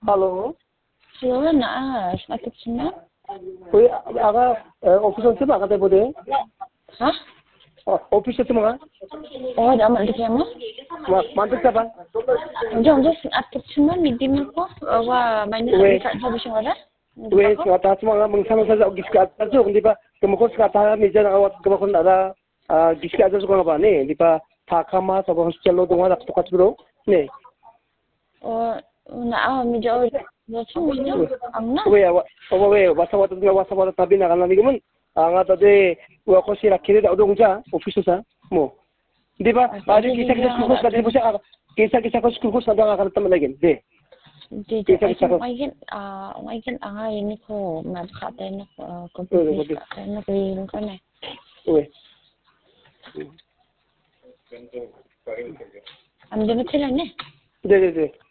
Halo. Halo, na, sakit sini? Woi, aga office से बात करते बोले? Hah? Office से mga? Oh, ada amal di kamu? Mantuk siapa? Jangan sakit sini, midi aku. Wah, banyak sakit sabi siya ada. Woi, kata semua mengsama saja giskat aja, di pa kemudian kata meja awat kemudian ada giskat aja juga apa nih? Di pa takama sama hostel lo dong ada tukat bro, nih. Oh, na, meja Macam meja, angna. Woi, wasa tapi nak kan lagi mun, angga tadi gua kosi rakiri dah udah ngja office sa, mo. Di pa, ada kisah kursus tadi pusat, kisah kursus ada akan teman lagi, deh. Jadi, mungkin anga ini ko mabkata na komputer na green ko na. Woi. Ando na sila na. Deh.